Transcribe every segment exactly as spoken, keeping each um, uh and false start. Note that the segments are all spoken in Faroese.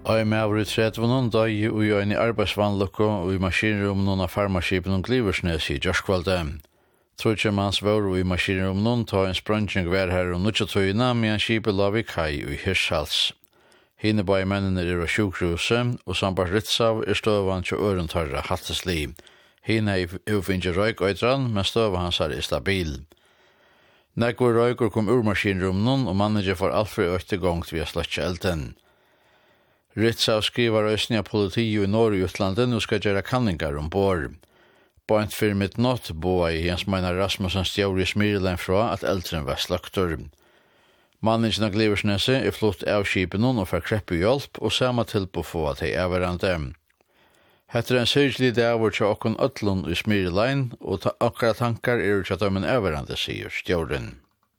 Jeg er med over i tretton dag og jeg er i arbeidsvannlukko og i maskinrummen av farmaskipen og Gliversnes i Gjørskvalde. Trutje mans var i maskinrummen ta en sprøntjeng vær her og nutja tøyna med en skipet lav i kai i Hirschhals. Hine bei mennene er av sjukhuset og sambart Ritsav er støvan til ørentarra hattesli. Hine er ufinnje røykøydran, men støva hans er stabil. Nekvar røyker kom ur maskinrummen og manager for Alfred Øytegångt via sløtje elden. Ritsav skriver røysning av politiet i Norge og utlandet og skal gjøre kanningar ombord. Point for mitt nått boa i Jens Meinar Rasmussen stjåri Smyrlein fra at eldren var sløktor. Manningen av Gliversnese er flott av skipen og får kreppe hjelp og samme tilpå få at de er hverandre. Hetter en syrlig dag hvor til okken øtlund i Smyrlein og ta akkurat tankar er ut at de er hverandre, sier stjåren.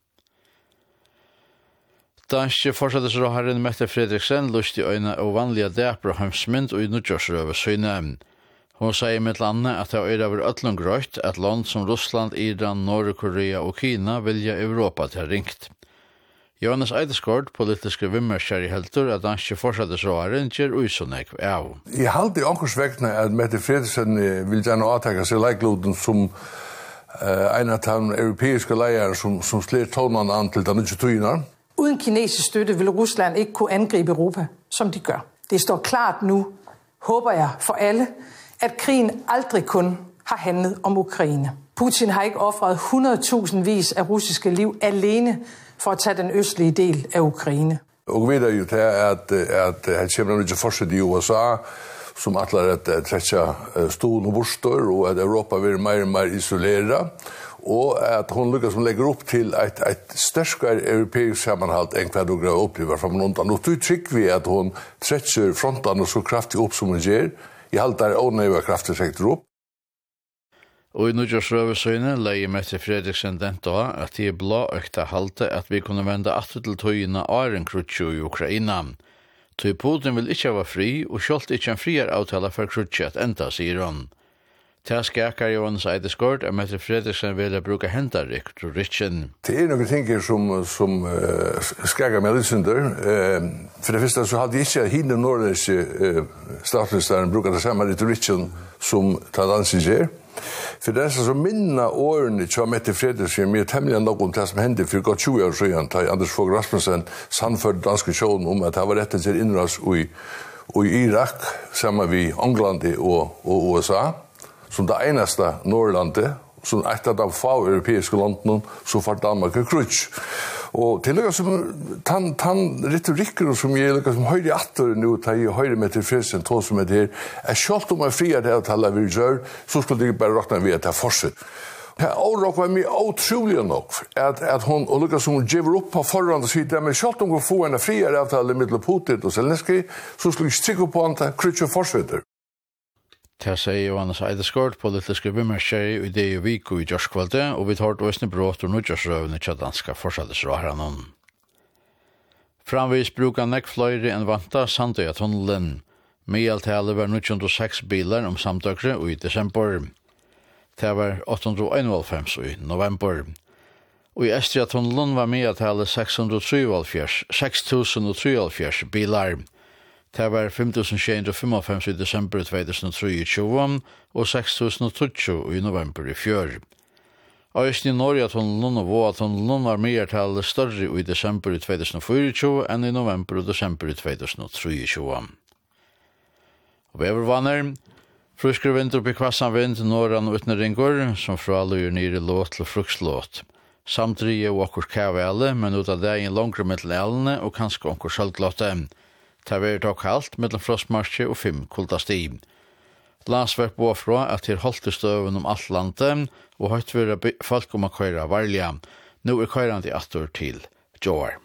Danske fortsattesråharen Mette Fredriksen lust i øyne og vanlige dæper og heimsmynd og i nødgjørsrøve søyne. Hun sier med landet at det er over øtlund grøyt at land som Russland, Iran, Nord-Korea og Kina vilja Europa til ringt. Johannes Eideskård, politiske vimmerskjær i helter, at danske fortsattesråharen gjør uisoneg av. Jeg halte i ankersvekkene at Mette Fredriksen vil gjerne avtakke seg leikloden som uh, en av de europeiske leierne som, som sler tonen an til den nye tøyene. Uden kinesisk støtte vil Rusland ikke kunne angribe Europa, som de gør. Det står klart nu, håber jeg for alle, at krigen aldrig kun har handlet om Ukraine. Putin har ikke offret hundredtusindvis af russiske liv alene for at tage den østlige del af Ukraine. Og vi ved jo til, at, at han kommer ikke fortsat i U S A, som atler at trætja stolen og bostor, og at Europa vil mer og mer isoleret, og at hun lykkes som legger opp til et, et sterskere europeisk sammenhalt enn hva du grøy opplever fra London. Og du trykker vi at hun trætjer frontene så kraftig opp som hun gjør. Jeg halte der ånøyva kraftig sektor opp. Og i nødgjørsrøvesøyne leier Mette Fredriksen den da at de er blå økta halte at vi kunne vende atter til tøyene Aren Krutjo i Ukraina. Tøy Putin vil ikke være fri, og selv ikke en friere avtale for Krutjo at enda, sier hun. Til skakar Johannes Eideskård at Mette Fredriksen ville bruke hendarik til Ritchen. Det er noen ting som, som uh, skakar med Ritchender. Uh, for det første så hadde jeg ikke hinne nordiske uh, statsministeren bruker det samme til Ritchen som Tadansi gjør. For det er så minna årene til Mette Fredriksen med temmelig nok om det som hendte for godt tjue år siden, da Anders Fogh Rasmussen sannførte danske sjålen om at det var rett til innras i, i Irak, sammen med England og, og U S A, som det eneste Nordlandet, som et av de få europeiske landene, så får Danmark og Krutsch. Og til det som tan, tan retorikker som jeg lykkes som høyre atter nå, da jeg høyre med til Fredriksen, tog som er det her, er selv om jeg frier det til alle vi gjør, så skulle jeg bare råkne ved at jeg fortsetter. Det overråk var mye utrolig nok, at, at hun og lykkes som hun giver opp på forhånd og sier, men selv om hun får en friere avtale mellom Putin og Zelensky, så skulle jeg stikke på han til Krutsch og fortsetter. Til sier Johannes Eideskård, politiske vimmerskjær i det og Viko i Gjørskvalde, og vi tar til Østne Brått og Nødgjørsrøvene til danske fortsattesråherne. Framvis bruker nekk fløyre enn vanta Sandøya-tunnelen. Medeltale var ni hundre og seks biler om samtøkre i desember. Det var åtte hundre og enoghalvfems i november. Og i Estria-tunnelen var medeltale seks tusen og treoghalvfjerds biler. Det var fem tusen sju hundre og femoghalvfems i desember to tusen og tjuetre og seks tusen og tretti i november i fjør. Øysten i Norge-tunnelen og Våa-tunnelen var medeltale større i desember to tusen og tjuefire enn i november og desember to tusen og tjuetre. Vevervanner, fruskere vind opp i kvassan vind, norran og utneringår, som fraluger nere låt til frukslåt. Samtidig og okkur kavele, men ut av det en langere mittel elene og kanskje okkur sjølglåte. Det var dock halt mellom frostmarsje og fem kuldastig. Landsverk bor fra at det er holdt i støven om alt landet, og høyt vil folk om å køyre varlige. Nå er køyrande atter til Joar.